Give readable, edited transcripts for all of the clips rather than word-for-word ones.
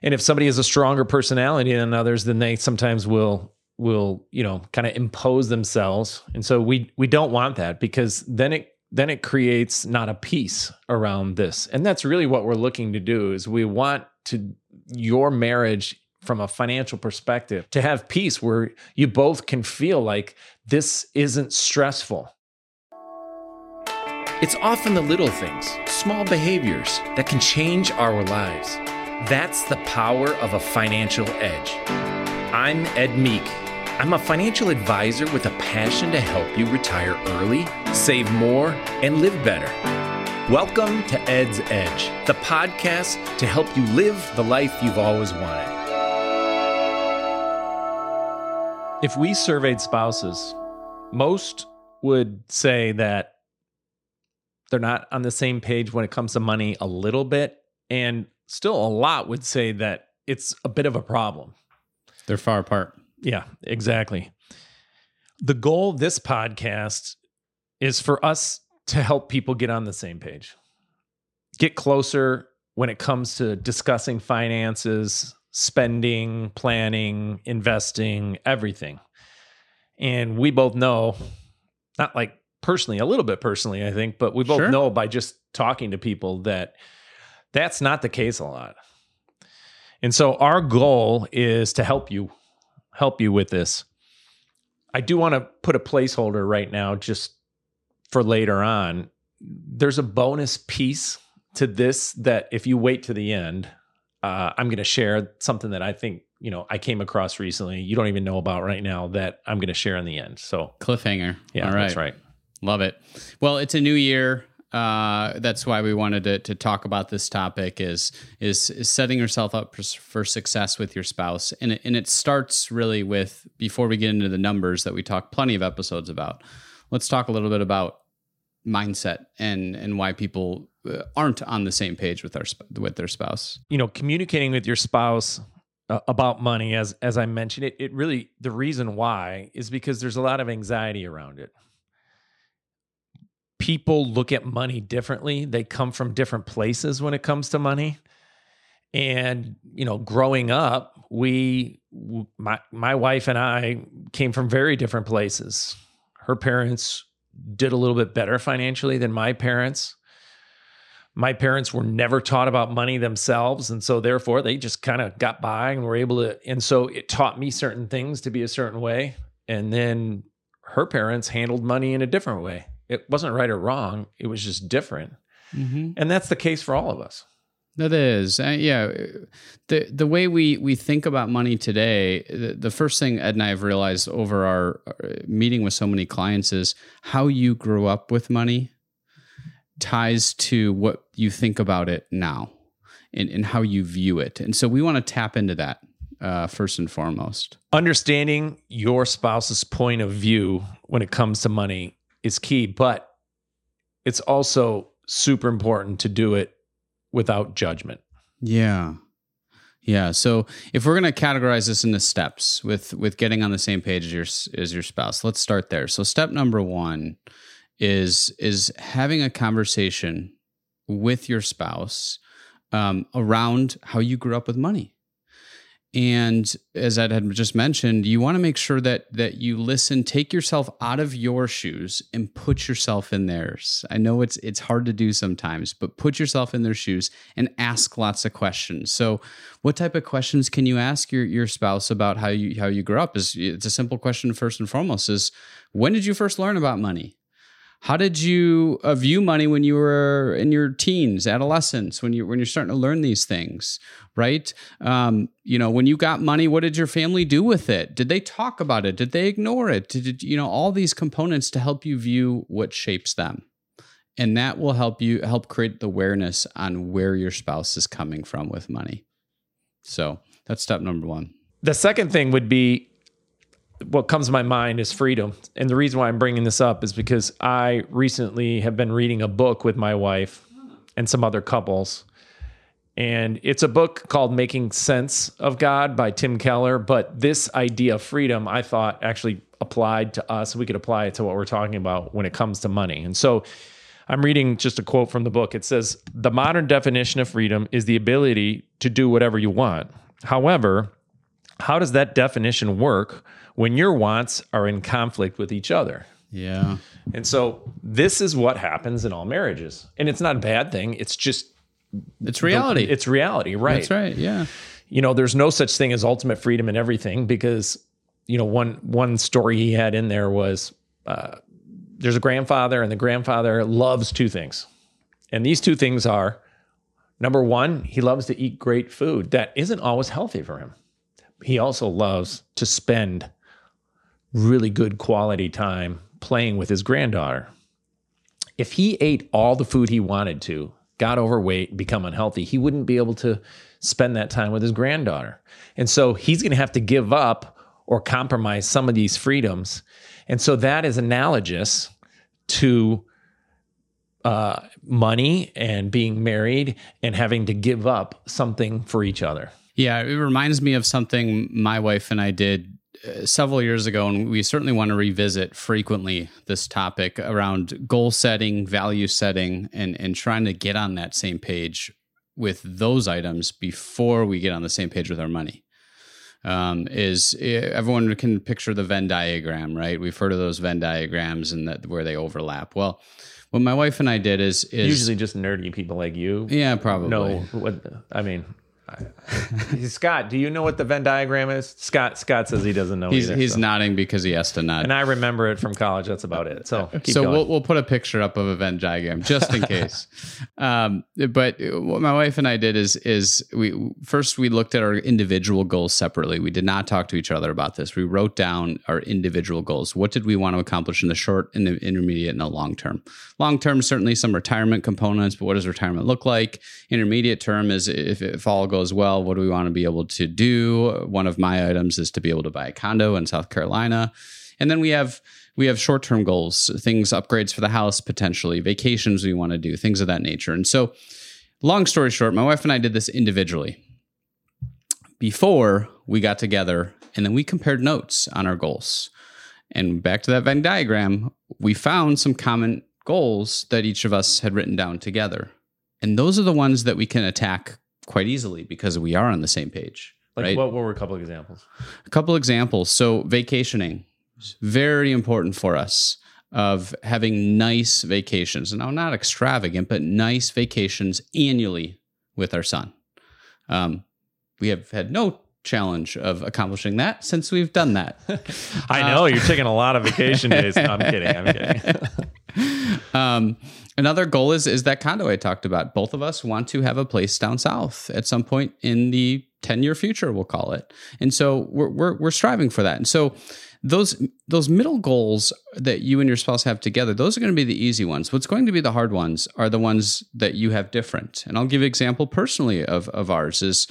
And if somebody has a stronger personality than others, then they sometimes will kind of impose themselves. And so we don't want that, because then it creates not a peace around this. And that's really what we're looking to do, is we want your marriage from a financial perspective to have peace, where you both can feel like this isn't stressful. It's often the little things, small behaviors that can change our lives. That's the power of a financial edge. I'm Ed Meek. I'm a financial advisor with a passion to help you retire early, save more, and live better. Welcome to Ed's Edge, the podcast to help you live the life you've always wanted. If we surveyed spouses, most would say that they're not on the same page when it comes to money a little bit, and still a lot would say that it's a bit of a problem. They're far apart. Yeah, exactly. The goal of this podcast is for us to help people get on the same page, get closer when it comes to discussing finances, spending, planning, investing, everything. And we both know, not like personally, a little bit personally, I think, but we both know by just talking to people that that's not the case a lot. And so our goal is to help you with this. I do want to put a placeholder right now just for later on. There's a bonus piece to this that if you wait to the end, I'm going to share something that I think, I came across recently, you don't even know about right now, that I'm going to share in the end. So cliffhanger. Yeah, all right. That's right. Love it. Well, it's a new year. That's why we wanted to talk about this topic is setting yourself up for success with your spouse. And it starts really with, before we get into the numbers that we talked plenty of episodes about, let's talk a little bit about mindset and why people aren't on the same page with their spouse. Communicating with your spouse about money, as I mentioned, it really, the reason why is because there's a lot of anxiety around it. People look at money differently. They come from different places when it comes to money. And, growing up, my wife and I came from very different places. Her parents did a little bit better financially than my parents. My parents were never taught about money themselves. And so therefore they just kind of got by and were able to. And so it taught me certain things to be a certain way. And then her parents handled money in a different way. It wasn't right or wrong. It was just different. Mm-hmm. And that's the case for all of us. That is. Yeah. The way we think about money today, the first thing Ed and I have realized over our meeting with so many clients is how you grew up with money ties to what you think about it now and how you view it. And so we want to tap into that first and foremost. Understanding your spouse's point of view when it comes to money is key, but it's also super important to do it without judgment. Yeah. Yeah. So if we're going to categorize this into steps with getting on the same page as your spouse, let's start there. So step number one is having a conversation with your spouse around how you grew up with money. And as Ed had just mentioned, you want to make sure that you listen, take yourself out of your shoes and put yourself in theirs. I know it's hard to do sometimes, but put yourself in their shoes and ask lots of questions. So what type of questions can you ask your spouse about how you grew up? It's a simple question first and foremost is, when did you first learn about money? How did you view money when you were in your teens, adolescence, when you're starting to learn these things, right? When you got money, what did your family do with it? Did they talk about it? Did they ignore it? Did all these components to help you view what shapes them, and that will help create the awareness on where your spouse is coming from with money. So that's step number one. The second thing would be, what comes to my mind is freedom. And the reason why I'm bringing this up is because I recently have been reading a book with my wife and some other couples. And it's a book called Making Sense of God by Tim Keller. But this idea of freedom, I thought actually applied to us. We could apply it to what we're talking about when it comes to money. And so I'm reading just a quote from the book. It says, "The modern definition of freedom is the ability to do whatever you want. However, how does that definition work when your wants are in conflict with each other?" Yeah. And so this is what happens in all marriages. And it's not a bad thing. It's just It's reality. It's reality, right? That's right. Yeah. There's no such thing as ultimate freedom in everything, because, one story he had in there was there's a grandfather, and the grandfather loves two things. And these two things are, number one, he loves to eat great food that isn't always healthy for him. He also loves to spend really good quality time playing with his granddaughter. If he ate all the food he wanted to, got overweight, become unhealthy, he wouldn't be able to spend that time with his granddaughter. And so he's going to have to give up or compromise some of these freedoms. And so that is analogous to money and being married and having to give up something for each other. Yeah, it reminds me of something my wife and I did several years ago, and we certainly want to revisit frequently this topic around goal setting, value setting, and trying to get on that same page with those items before we get on the same page with our money. Everyone can picture the Venn diagram, right? We've heard of those Venn diagrams and that where they overlap. Well, what my wife and I did is usually just nerdy people like you. Yeah, probably. No, Scott, do you know what the Venn diagram is? Scott says he doesn't know. He's nodding because he has to nod. And I rember it from college. That's about it. So we'll put a picture up of a Venn diagram just in case. But what my wife and I did is we looked at our individual goals separately. We did not talk to each other about this. We wrote down our individual goals. What did we want to accomplish in the short, in the intermediate, and the long term? Long term, certainly some retirement components, but what does retirement look like? Intermediate term is if all goes well, what do we want to be able to do? One of my items is to be able to buy a condo in South Carolina. And then we have short-term goals, things, upgrades for the house, potentially vacations we want to do, things of that nature. And so long story short, my wife and I did this individually before we got together, and then we compared notes on our goals. And back to that Venn diagram, we found some common goals that each of us had written down together. And those are the ones that we can attack quite easily because we are on the same page. Like, right? What were a couple of examples? A couple examples. So vacationing is very important for us, of having nice vacations. Now, not extravagant, but nice vacations annually with our son. We have had no challenge of accomplishing that since we've done that. I know you're taking a lot of vacation days. No, I'm kidding. Another goal is that condo I talked about. Both of us want to have a place down south at some point in the 10-year future, we'll call it. And so we're striving for that. And so those middle goals that you and your spouse have together, those are going to be the easy ones. What's going to be the hard ones are the ones that you have different. And I'll give you an example personally of ours is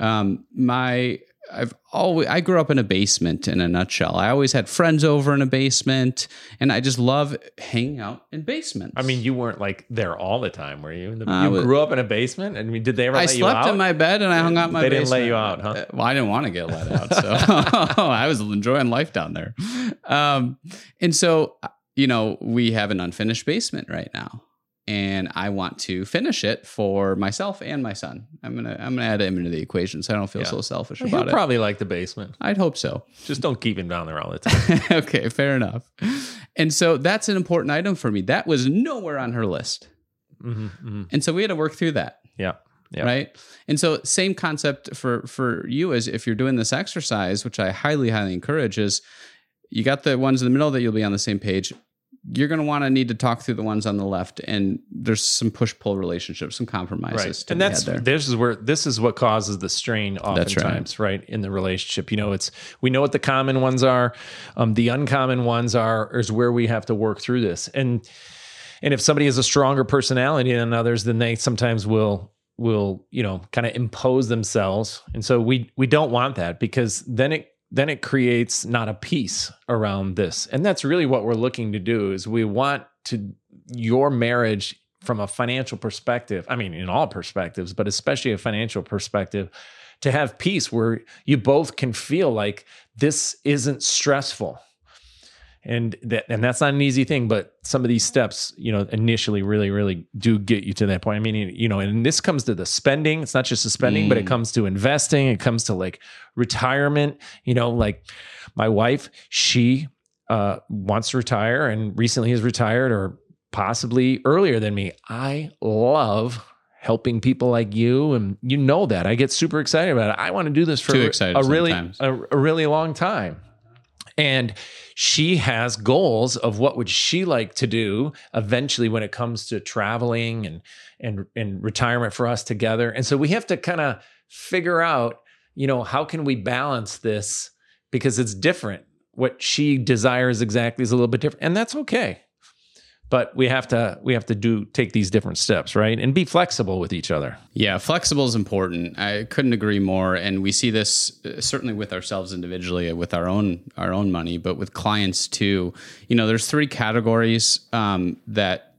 I grew up in a basement in a nutshell. I always had friends over in a basement, and I just love hanging out in basements. I mean, you weren't like there all the time, were you? You grew up in a basement, and did they ever let you out? I slept in my bed and I hung out in my basement. They didn't let you out, huh? Well, I didn't want to get let out, so I was enjoying life down there. And so, we have an unfinished basement right now. And I want to finish it for myself and my son. I'm gonna add him into the equation, so I don't feel so selfish about it. He'll probably like the basement. I'd hope so. Just don't keep him down there all the time. Okay, fair enough. And so that's an important item for me. That was nowhere on her list, and so we had to work through that. Yeah. Right. And so same concept for you as if you're doing this exercise, which I highly, highly encourage, is you got the ones in the middle that you'll be on the same page. You're going to need to talk through the ones on the left, and there's some push-pull relationships, some compromises. Right. And this is what causes the strain oftentimes, right, in the relationship. We know what the common ones are. The uncommon ones is where we have to work through this. And if somebody has a stronger personality than others, then they sometimes will kind of impose themselves. And so we don't want that, because then it creates not a peace around this. And that's really what we're looking to do, is we want your marriage from a financial perspective, I mean, in all perspectives, but especially a financial perspective, to have peace where you both can feel like this isn't stressful. And that's not an easy thing, but some of these steps, initially really, really do get you to that point. I mean, and this comes to the spending. It's not just the spending, but it comes to investing. It comes to like retirement. Like my wife, she wants to retire and recently has retired, or possibly earlier than me. I love helping people like you, and that I get super excited about it. I want to do this for a really long time. And she has goals of what would she like to do eventually when it comes to traveling and retirement for us together. And so we have to kind of figure out, how can we balance this, because it's different. What she desires exactly is a little bit different, and that's okay. But we have to take these different steps, right? And be flexible with each other. Yeah, flexible is important. I couldn't agree more. And we see this certainly with ourselves individually, with our own money, but with clients too. There's 3 categories that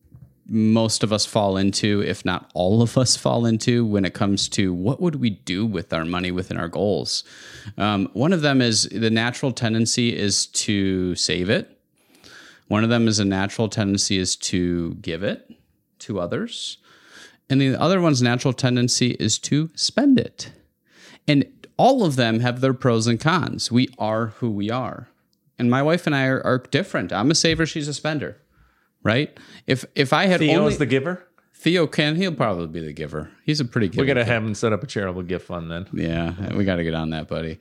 most of us fall into, if not all of us fall into, when it comes to what would we do with our money within our goals. One of them is the natural tendency is to save it. One of them is a natural tendency is to give it to others. And the other one's natural tendency is to spend it. And all of them have their pros and cons. We are who we are. And my wife and I are different. I'm a saver, she's a spender, right? If I had Theo's the giver? Theo he'll probably be the giver. He's a pretty good. We got to have him set up a charitable gift fund then. Yeah, we got to get on that, buddy.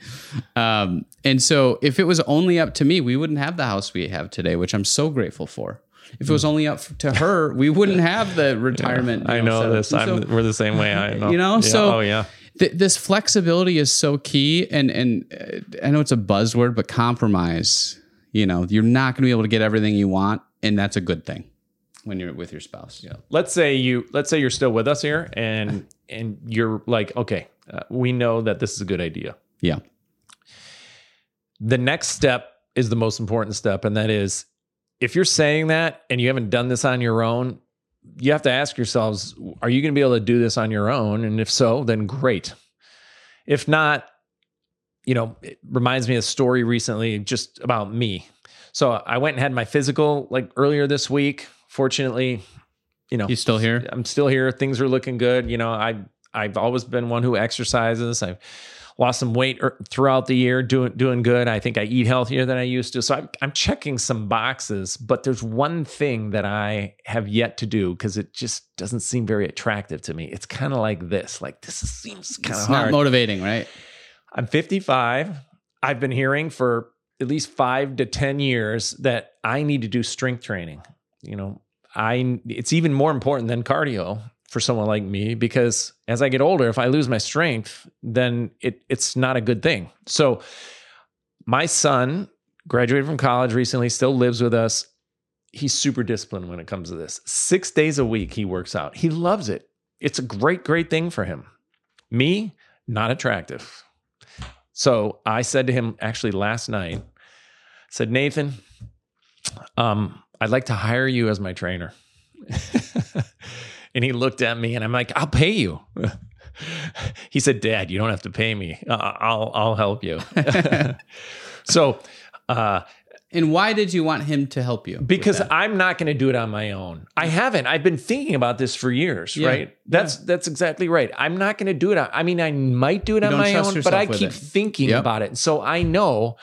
And so if it was only up to me, we wouldn't have the house we have today, which I'm so grateful for. If it was only up to her, we wouldn't have the retirement. I know this. We're the same way. I know. Yeah, so oh yeah. This flexibility is so key. And I know it's a buzzword, but compromise. You're not going to be able to get everything you want, and that's a good thing when you're with your spouse. Yeah. Let's say you're still with us here, and you're like, okay, we know that this is a good idea. Yeah. The next step is the most important step, and that is, if you're saying that and you haven't done this on your own, you have to ask yourselves, are you going to be able to do this on your own? And if so, then great. If not, it reminds me of a story recently just about me. So I went and had my physical like earlier this week. Fortunately, you still here? I'm still here. Things are looking good. I've always been one who exercises. I've lost some weight throughout the year, doing good. I think I eat healthier than I used to. So I'm checking some boxes, but there's one thing that I have yet to do because it just doesn't seem very attractive to me. It's kind of like this. Like, this seems kind of hard. It's not motivating, right? I'm 55. I've been hearing for at least 5 to 10 years that I need to do strength training. It's even more important than cardio for someone like me, because as I get older, if I lose my strength, then it's not a good thing. So my son graduated from college recently, still lives with us. He's super disciplined when it comes to this. 6 days a week, he works out. He loves it. It's a great, great thing for him. Me, not attractive. So I said to him actually last night, I said, Nathan, I'd like to hire you as my trainer. And he looked at me and I'm like, I'll pay you. He said, Dad, you don't have to pay me. I'll help you. So, and why did you want him to help you? Because I'm not going to do it on my own. I haven't. I've been thinking about this for years, right? That's exactly right. I'm not going to do it. I might do it on my own, but I keep thinking about it. And so I know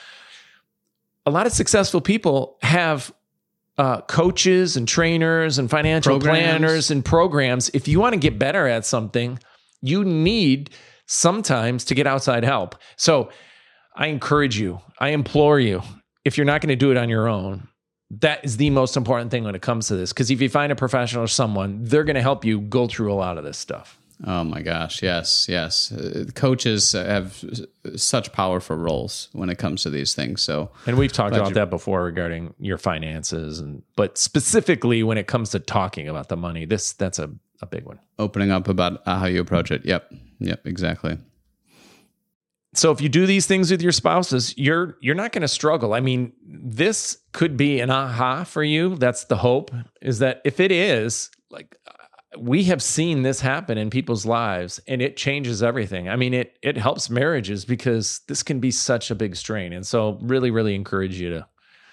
a lot of successful people have coaches and trainers and financial planners and programs. If you want to get better at something, you need sometimes to get outside help. So I encourage you, I implore you, if you're not going to do it on your own, that is the most important thing when it comes to this. Because if you find a professional or someone, they're going to help you go through a lot of this stuff. Oh my gosh. Yes. Coaches have such powerful roles when it comes to these things. So, and we've talked about that before regarding your finances, but specifically when it comes to talking about the money, that's a big one. Opening up about how you approach it. Yep, exactly. So if you do these things with your spouses, you're not going to struggle. This could be an aha for you. That's the hope, is that if it is, like, we have seen this happen in people's lives and it changes everything. It helps marriages because this can be such a big strain. And so really, really encourage you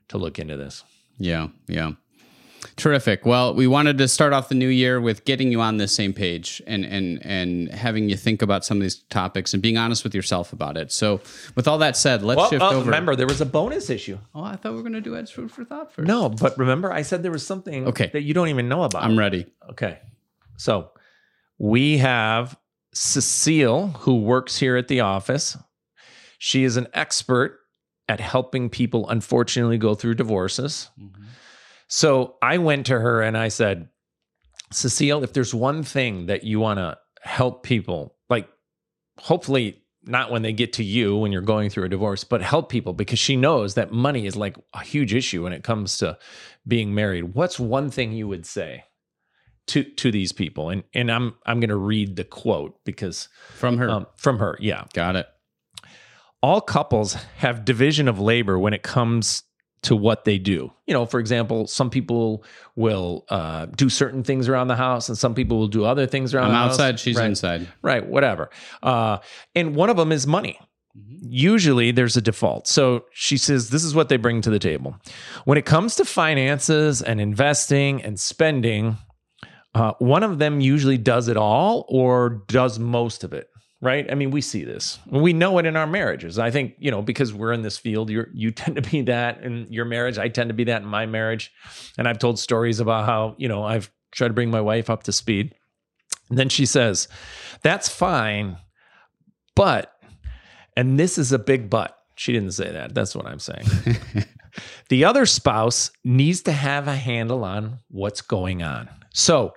to look into this. Yeah. Terrific. Well, we wanted to start off the new year with getting you on the same page and having you think about some of these topics and being honest with yourself about it. So with all that said, let's shift over. Remember, there was a bonus issue. Oh, I thought we were going to do Ed's Food for Thought first. No, but remember, I said there was something that you don't even know about. I'm ready. Okay. So we have Cecile, who works here at the office. She is an expert at helping people, unfortunately, go through divorces. Mm-hmm. So I went to her and I said, Cecile, if there's one thing that you want to help people, like hopefully not when they get to you when you're going through a divorce, but help people, because she knows that money is like a huge issue when it comes to being married. What's one thing you would say to these people? And I'm going to read the quote because from her. Yeah. Got it. All couples have division of labor when it comes to what they do. For example, some people will do certain things around the house and some people will do other things around the house. I'm outside, she's inside. Right, whatever. And one of them is money. Mm-hmm. Usually there's a default. So she says, this is what they bring to the table. When it comes to finances and investing and spending, one of them usually does it all or does most of it. Right? I mean, we see this. We know it in our marriages. I think, because we're in this field, you tend to be that in your marriage. I tend to be that in my marriage. And I've told stories about how, I've tried to bring my wife up to speed. And then she says, that's fine, but, and this is a big but. She didn't say that. That's what I'm saying. The other spouse needs to have a handle on what's going on. So,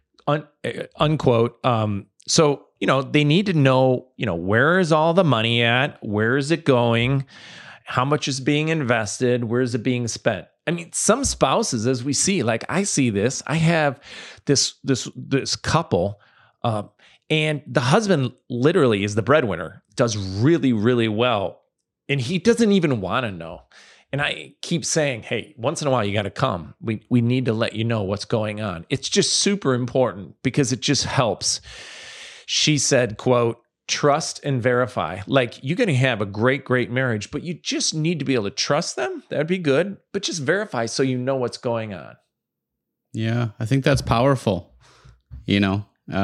unquote. So, they need to know, where is all the money at? Where is it going? How much is being invested? Where is it being spent? I mean, some spouses, as we see, like I see this, I have this couple, and the husband literally is the breadwinner, does really, really well. And he doesn't even want to know. And I keep saying, hey, once in a while, you got to come. We need to let you know what's going on. It's just super important because it just helps. She said, quote, trust and verify. Like, you're going to have a great, great marriage, but you just need to be able to trust them. That'd be good. But just verify so you know what's going on. Yeah, I think that's powerful. Creating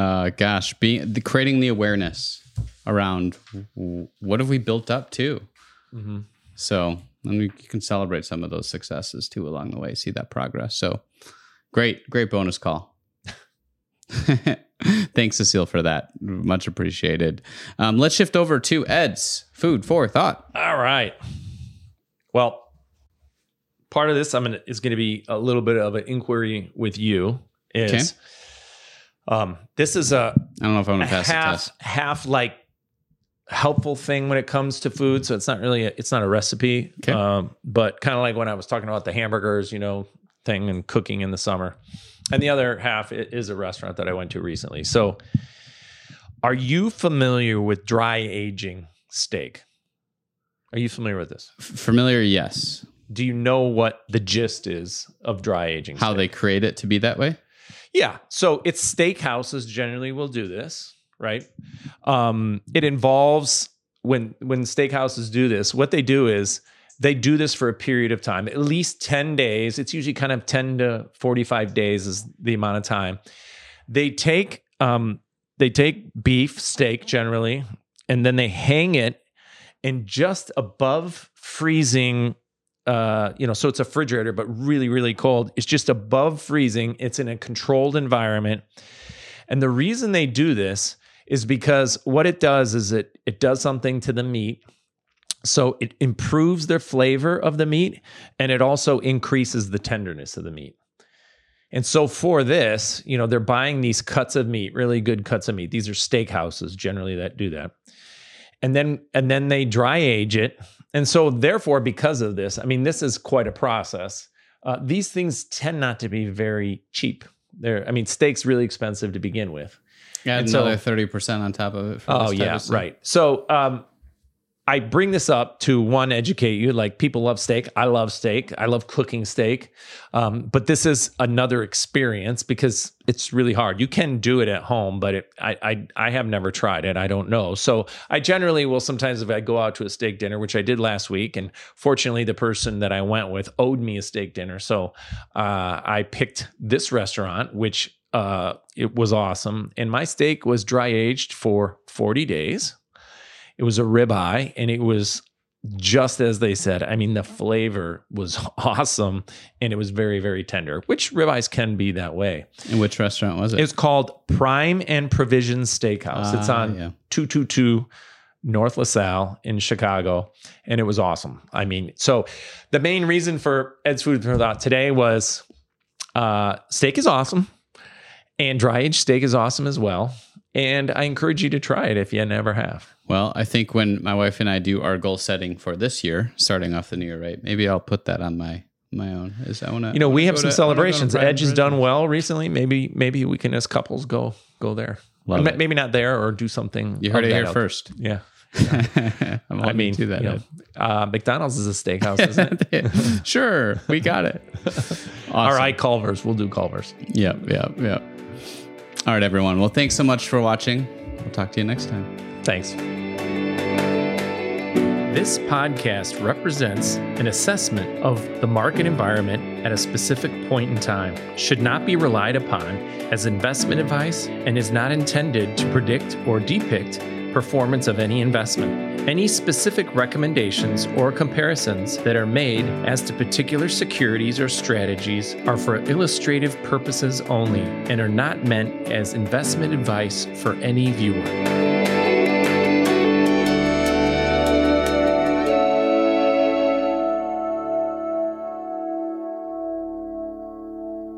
the awareness around what have we built up to. Mm-hmm. So then you can celebrate some of those successes too along the way, see that progress. So great bonus call. Thanks, Cecile, for that. Much appreciated. Let's shift over to Ed's Food for Thought. All right. Well, part of this is going to be a little bit of an inquiry with you. This is I don't know if I'm going to pass the test. Half like helpful thing when it comes to food. So it's not really it's not a recipe, but kind of like when I was talking about the hamburgers, thing and cooking in the summer. And the other half is a restaurant that I went to recently. So are you familiar with dry aging steak? Are you familiar with this? Familiar, yes. Do you know what the gist is of dry aging steak? How they create it to be that way? Yeah. So it's steakhouses generally will do this, right? It involves when steakhouses do this, what they do is they do this for a period of time, at least 10 days. It's usually kind of 10 to 45 days is the amount of time. They take beef steak generally, and then they hang it in just above freezing, so it's a refrigerator, but really, really cold. It's just above freezing. It's in a controlled environment. And the reason they do this is because what it does is it does something to the meat. So it improves the flavor of the meat, and it also increases the tenderness of the meat. And so for this, they're buying these cuts of meat, really good cuts of meat. These are steakhouses generally that do that. And then they dry age it. And so therefore, because of this, this is quite a process. These things tend not to be very cheap. Steak's really expensive to begin with. Yeah, another 30% on top of it. Oh yeah, right. So I bring this up to, one, educate you. Like, people love steak. I love steak. I love cooking steak. But this is another experience because it's really hard. You can do it at home, but I have never tried it. I don't know. So I generally will sometimes, if I go out to a steak dinner, which I did last week, and fortunately the person that I went with owed me a steak dinner. So I picked this restaurant, which it was awesome. And my steak was dry aged for 40 days. It was a ribeye, and it was just as they said. I mean, the flavor was awesome, and it was very, very tender, which ribeyes can be that way. And which restaurant was it? It's called Prime and Provision Steakhouse. It's on 222 North LaSalle in Chicago, and it was awesome. I mean, so the main reason for Ed's Food for Thought today was steak is awesome, and dry-aged steak is awesome as well. And I encourage you to try it if you never have. Well, I think when my wife and I do our goal setting for this year, starting off the new year, right? Maybe I'll put that on my own. We have some celebrations. Edge has done well recently. Maybe we can, as couples, go there. Maybe not there, or do something. You heard it here first. Yeah. I mean, do that. McDonald's is a steakhouse, isn't it? Sure, we got it. Awesome. All right, Culver's. We'll do Culver's. Yep. All right, everyone. Well, thanks so much for watching. We'll talk to you next time. Thanks. This podcast represents an assessment of the market environment at a specific point in time, should not be relied upon as investment advice, and is not intended to predict or depict performance of any investment. Any specific recommendations or comparisons that are made as to particular securities or strategies are for illustrative purposes only and are not meant as investment advice for any viewer.